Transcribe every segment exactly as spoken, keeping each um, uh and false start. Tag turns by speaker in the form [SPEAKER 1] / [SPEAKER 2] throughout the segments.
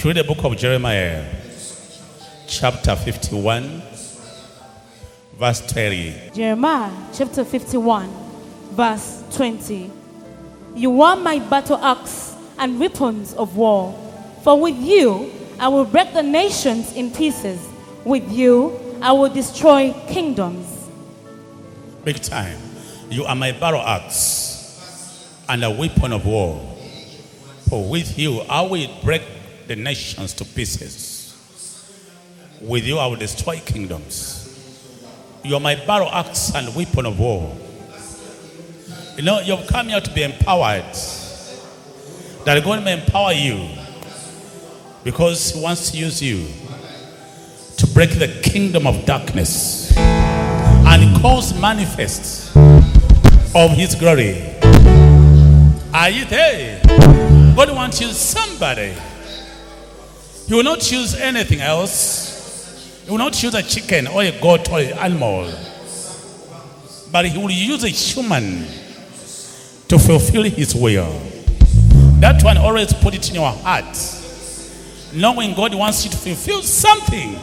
[SPEAKER 1] If you read the book of Jeremiah, chapter fifty-one, verse twenty.
[SPEAKER 2] Jeremiah chapter fifty-one, verse twenty. You are my battle axe and weapons of war. For with you I will break the nations in pieces. With you I will destroy kingdoms.
[SPEAKER 1] Big time. You are my battle axe and a weapon of war. For with you I will break the nations to pieces. With you I will destroy kingdoms. You are my battle axe and weapon of war. You know, you've come here to be empowered. That God may empower you because He wants to use you to break the kingdom of darkness and cause manifest of His glory. Are you there? God wants to use somebody. He will not choose anything else. He will not choose a chicken or a goat or an animal. But He will use a human to fulfill His will. That one, always put it in your heart. Knowing God wants you to fulfill something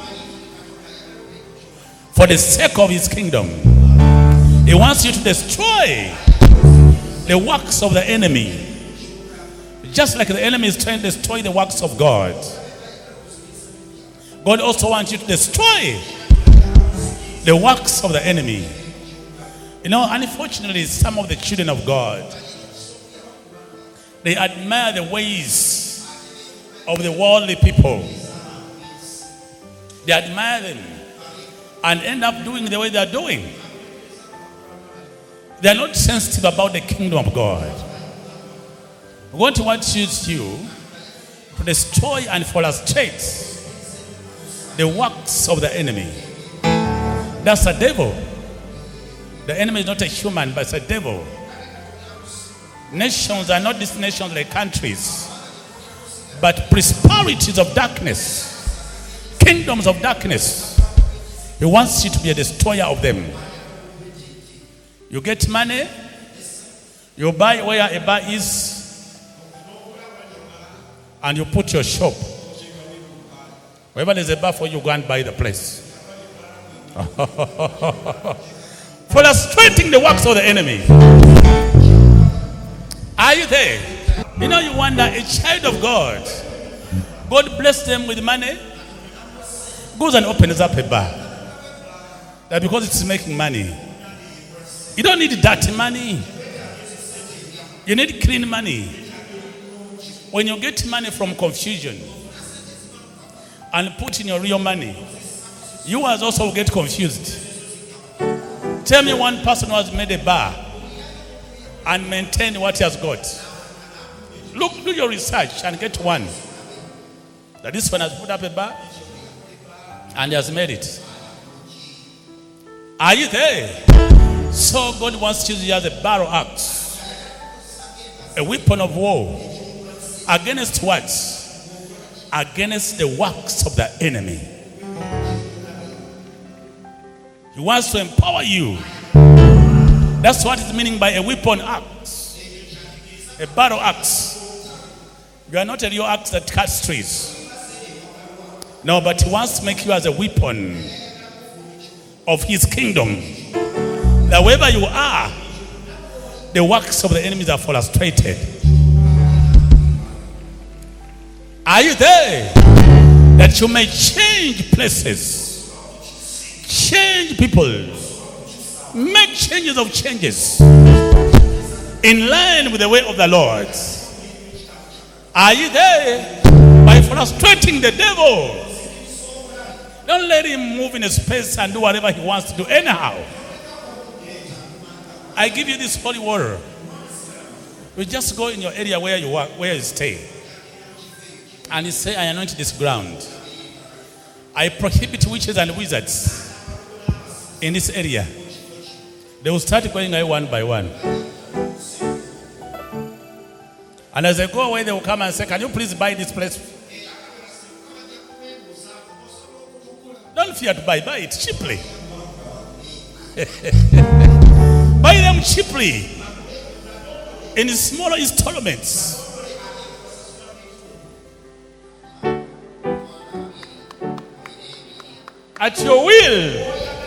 [SPEAKER 1] for the sake of His kingdom. He wants you to destroy the works of the enemy. Just like the enemy is trying to destroy the works of God. God also wants you to destroy the works of the enemy. You know, unfortunately, some of the children of God, they admire the ways of the worldly people. They admire them and end up doing the way they are doing. They are not sensitive about the kingdom of God. God wants to use you to destroy and frustrate the works of the enemy. That's the devil. The enemy is not a human, but it's a devil. Nations are not these nations like countries, but principalities of darkness, kingdoms of darkness. He wants you to be a destroyer of them. You get money, you buy where a bar is, and you put your shop. Wherever there's a bar for you, go and buy the place. Frustrating the works of the enemy. Are you there? You know, you wonder, a child of God, God bless them with money, goes and opens up a bar. That because it's making money. You don't need dirty money. You need clean money. When you get money from confusion and put in your real money, you as also get confused. Tell me one person who has made a bar and maintained what he has got. Look, do your research and get one. That this one has put up a bar and he has made it. Are you there? So God wants to use you as a battle axe, a weapon of war. Against what? Against the works of the enemy. He wants to empower you. That's what it's meaning by a weapon axe. A battle axe. You are not a real axe that cuts trees. No, but He wants to make you as a weapon of His kingdom. That wherever you are, the works of the enemies are frustrated. Are you there? That you may change places, change people, make changes of changes in line with the way of the Lord. Are you there? By frustrating the devil. Don't let him move in a space and do whatever he wants to do anyhow. I give you this holy water. You just go in your area where you work, where you stay. And you say, I anoint this ground. I prohibit witches and wizards in this area. They will start going away one by one. And as they go away, they will come and say, can you please buy this place? Don't fear to buy, buy it cheaply. Buy them cheaply in smaller installments. at your will.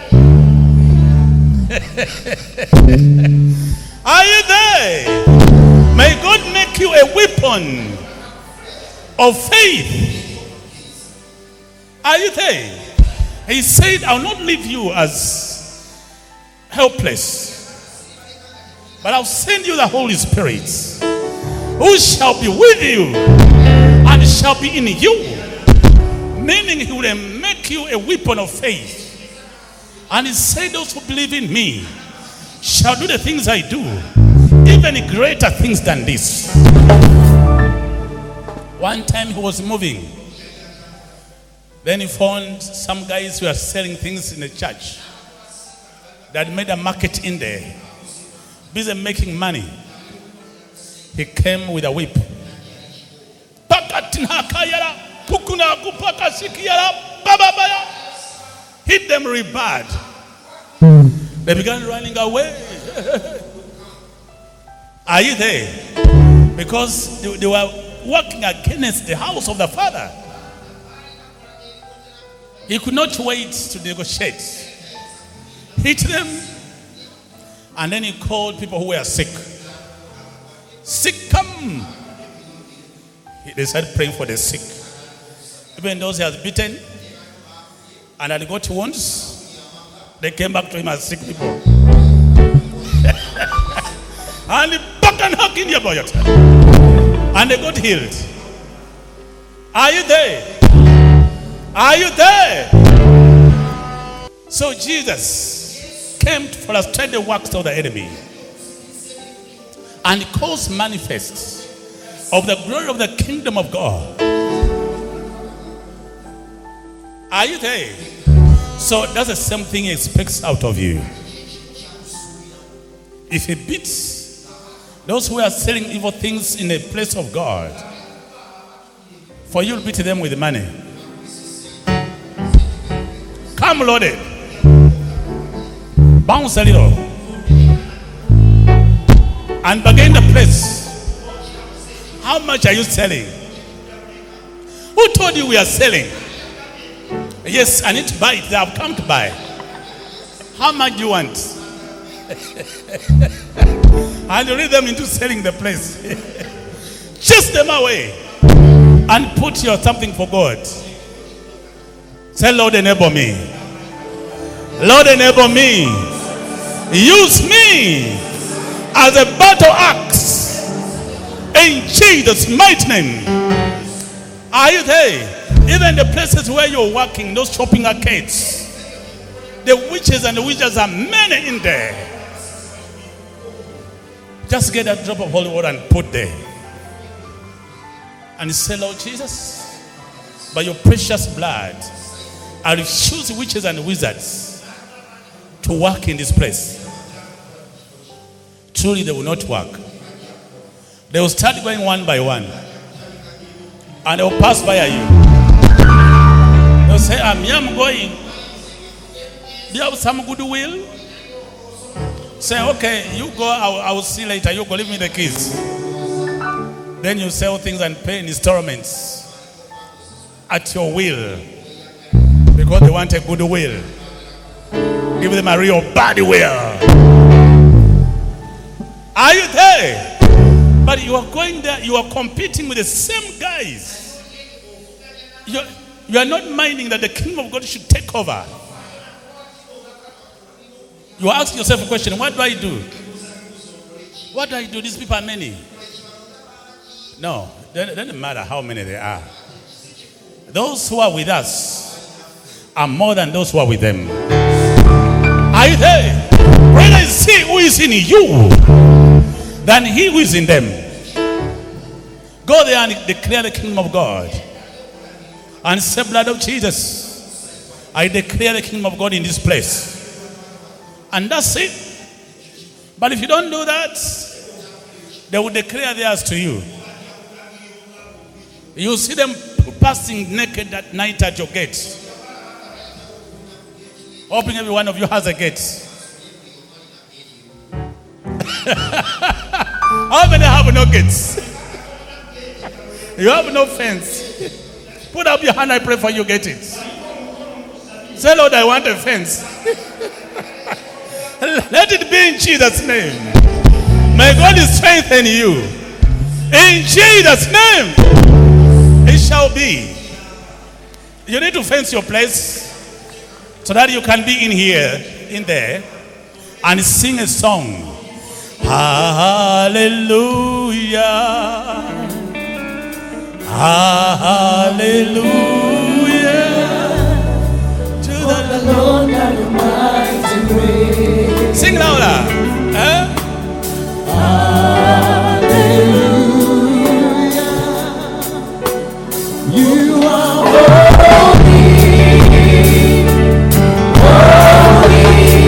[SPEAKER 1] Are you there? May God make you a weapon of faith. Are you there? He said, I will not leave you as helpless, but I'll send you the Holy Spirit, who shall be with you and shall be in you. Meaning he will make you a weapon of faith. And he said, those who believe in me shall do the things I do, even greater things than this. One time he was moving. Then he found some guys who are selling things in the church. They had made a market in there, busy making money. He came with a whip. Hit them really bad. They began running away. Are you there? Because they, they were working against the house of the Father. He could not wait to negotiate. Hit them. And then he called people who were sick. Sick, come. They started praying for the sick. Even those he has beaten and had got wounds, they came back to him as sick people. And and they got healed. Are you there? Are you there? So Jesus came to frustrate the works of the enemy and cause manifest of the glory of the kingdom of God. Are you there? So that's the same thing he expects out of you. If he beats those who are selling evil things in the place of God, for you to beat them with money. Come loaded. Bounce a little. And begin the place. How much are you selling? Who told you we are selling? Yes, I need to buy it. I've come to buy. How much do you want? And you lead them into selling the place. Chase them away. And put your something for God. Say, Lord, enable me. Lord, enable me. Use me as a battle axe. In Jesus' mighty name. Are you there? Even the places where you're working, those shopping arcades, the witches and the witches are many in there. Just get a drop of holy water and put there. And say, Lord Jesus, by your precious blood, I refuse witches and wizards to work in this place. Truly, they will not work. They will start going one by one. And they will pass by you. They'll say, I'm, I'm going. Do you have some goodwill? Say, okay, you go, I will, I will see later. You go, leave me the keys. Then you sell things and pay in installments at your will. Because they want a good will. Give them a real bad will. Are you there? But you are going there, you are competing with the same guys. You are, you are not minding that the kingdom of God should take over. You are asking yourself a question, what do I do? What do I do? These people are many. No, it doesn't matter how many they are. Those who are with us are more than those who are with them. Are you there? Greater is he who is in you than he who is in them. Go there and declare the kingdom of God. And say, blood of Jesus, I declare the kingdom of God in this place. And that's it. But if you don't do that, they will declare theirs to you. You see them passing naked at night at your gate. Hoping every one of you has a gate. How many have no gates? You have no fence. Put up your hand, I pray for you, get it. Say, Lord, I want a fence. Let it be in Jesus' name. May God strengthen you. In Jesus' name, it shall be. You need to fence your place so that you can be in here, in there, and sing a song. Hallelujah. Hallelujah. To the Lord God Almighty reign. Sing louder. Huh?
[SPEAKER 3] Hallelujah. You are holy. Holy.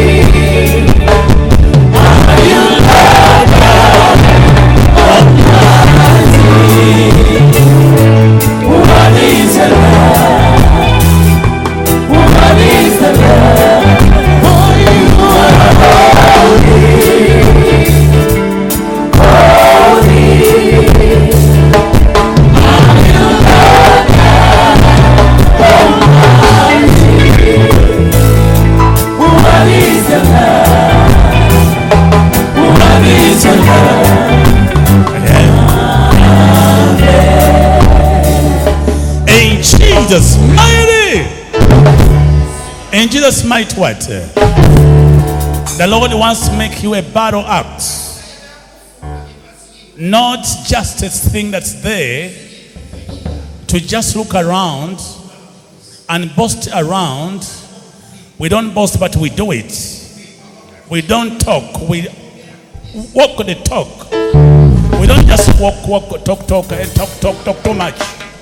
[SPEAKER 3] Are you Lord God Almighty? What is the Lord? What is the Lord? For you are holy.
[SPEAKER 1] In Jesus' mighty, in Jesus' mighty what? The Lord wants to make you a battle axe, not just a thing that's there to just look around and boast around. We don't boast, but we do it. We don't talk, we walk the talk. We don't just walk, walk, talk, talk, and talk, talk, talk too much.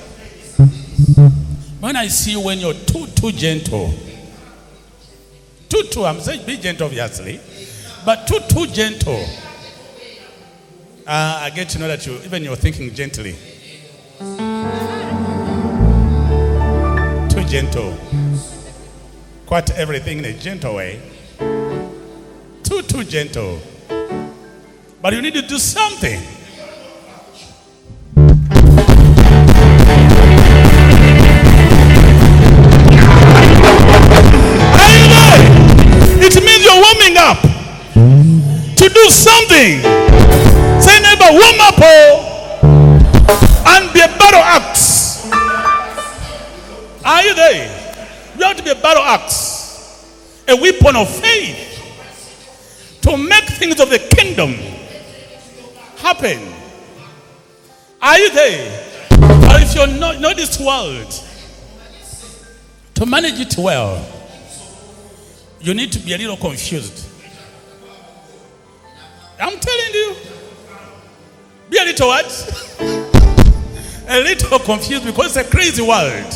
[SPEAKER 1] When I see you when you're too, too gentle, too, too, I'm saying be gentle, obviously, but too, too gentle, uh, I get to know that you, even you're thinking gently. Too gentle. Quite everything in a gentle way. Too, too gentle. But you need to do something. It means you're warming up to do something. Say, neighbor, warm up, oh, and be a battle axe. Are you there? You have to be a battle axe, a weapon of faith to make things of the kingdom happen. Are you there? Or if you're not, not this world, to manage it well, you need to be a little confused. I'm telling you. Be a little what? A little confused, because it's a crazy world.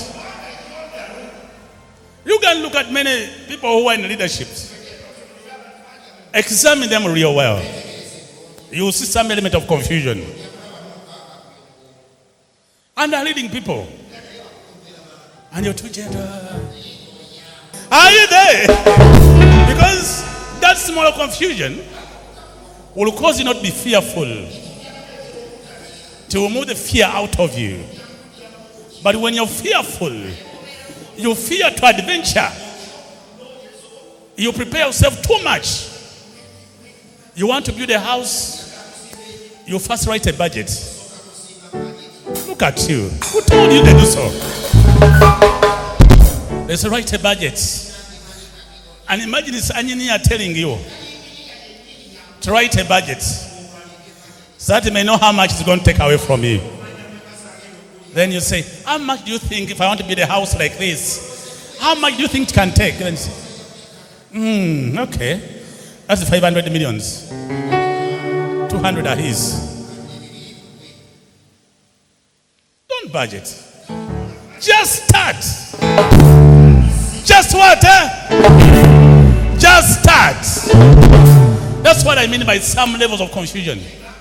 [SPEAKER 1] You can look at many people who are in leadership. Examine them real well. You will see some element of confusion. And they're leading people. And you're too gentle. Are you there? Because that small confusion will cause you not to be fearful, to remove the fear out of you. But when you're fearful, you fear to adventure. You prepare yourself too much. You want to build a house, you first write a budget. Look at you. Who told you to do so? Let's write a budget. And imagine this engineer telling you to write a budget so that you may know how much it's going to take away from you. Then you say, how much do you think, if I want to build a house like this, how much do you think it can take? Then you say, hmm, okay. That's five hundred millions. two hundred are his. Don't budget. Just start. Just what? Eh? Just start. That's what I mean by some levels of confusion.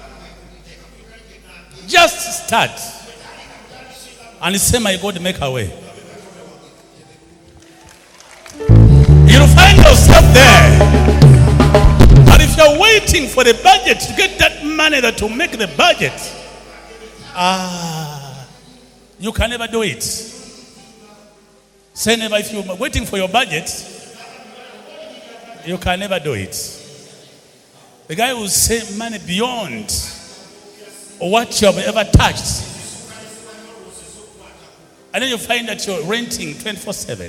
[SPEAKER 1] Just start. And say, my God, make a way. You'll find yourself there. But if you're waiting for the budget to get that money that will make the budget, ah, you can never do it. Say never. If you're waiting for your budget, you can never do it. The guy will say money beyond what you have ever touched. And then you find that you're renting twenty-four seven.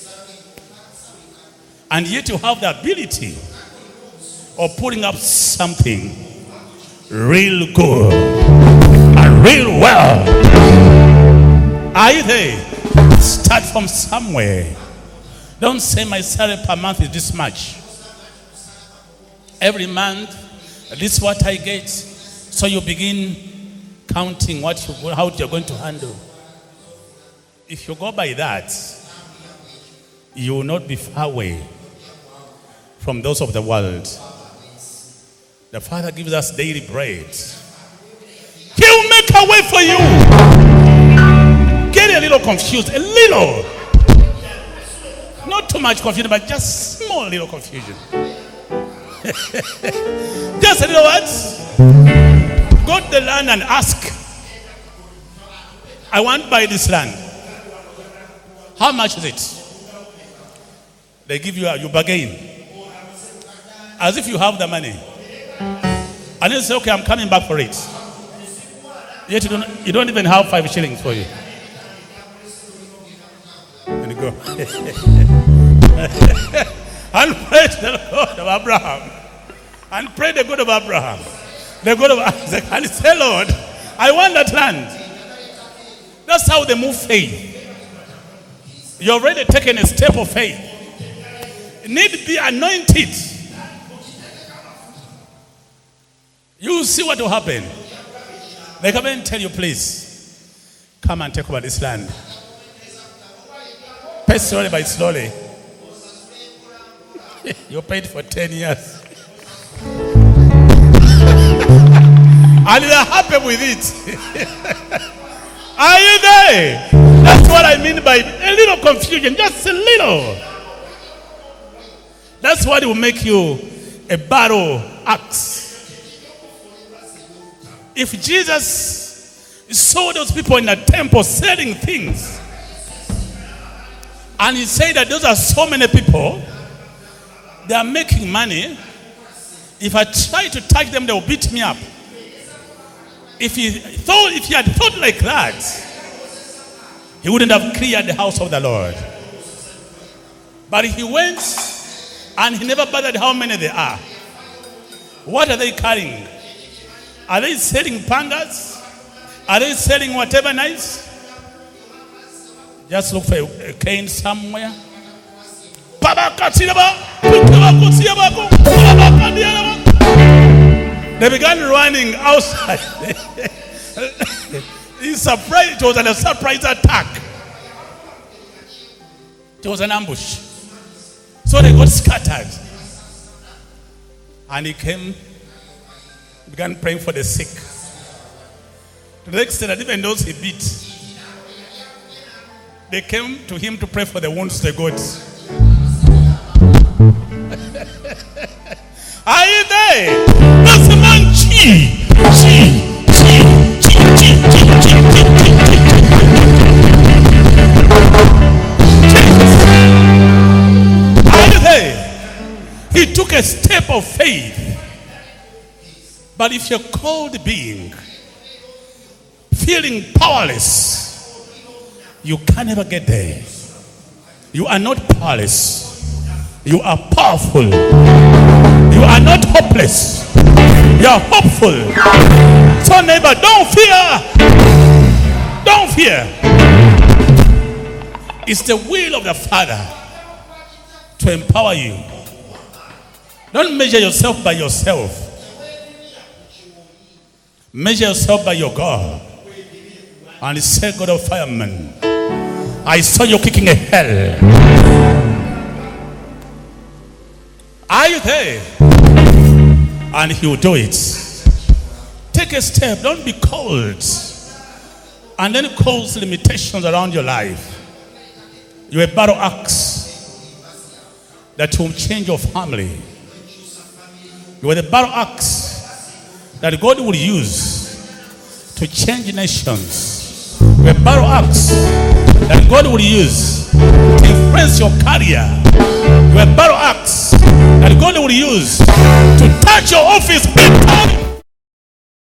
[SPEAKER 1] And yet you have the ability of putting up something real good and real well. Are you there? Start from somewhere. Don't say my salary per month is this much. Every month, this is what I get. So you begin counting what you, how you're going to handle. If you go by that, you will not be far away from those of the world. The Father gives us daily bread. He will make a way for you. Get a little confused, a little. Not too much confusion, but just small little confusion. Just a little what? Go to the land and ask. I want to buy this land. How much is it? They give you, a, you bargain. As if you have the money. And then say, okay, I'm coming back for it. Yet you don't, you don't even have five shillings for you. And you go. And praise the God of Abraham. And pray the God of Abraham. The God of Isaac. And say, Lord, I want that land. That's how they move faith. You've already taken a step of faith. You need to be anointed. You will see what will happen. They come and tell you, please, come and take over this land. Pay slowly by slowly. You paid for ten years. And they're happy with it. Are you there? That's what I mean by a little confusion. Just a little. That's what will make you a battle axe. If Jesus saw those people in the temple selling things, and he said that those are so many people, they are making money. If I try to touch them, they will beat me up. If he thought, if he had thought like that, he wouldn't have cleared the house of the Lord. But he went and he never bothered how many they are. What are they carrying? Are they selling pangas? Are they selling whatever nice? Just look for a cane somewhere. They began running outside. He's surprised. It was a surprise attack. It was an ambush. So they got scattered. And he came, began praying for the sick. To the extent that even those he beat, they came to him to pray for the wounds they got. Are you there? That's the man G. G. G. G. G. G. G. Are you there? He took a step of faith. But if you're cold being, feeling powerless, you can never get there. You are not powerless. You are powerful. You are not hopeless. You are hopeful. So neighbor, don't fear. Don't fear. It's the will of the Father to empower you. Don't measure yourself by yourself. Measure yourself by your God. And he said, God of firemen, I saw you kicking a hell. Are you there? And he will do it. Take a step. Don't be cold. And then cause limitations around your life. You're a battle axe that will change your family. You are the battle axe that God will use to change nations. You're a battle axe that God will use to influence your career. You are a battle axe that God will use to touch your office.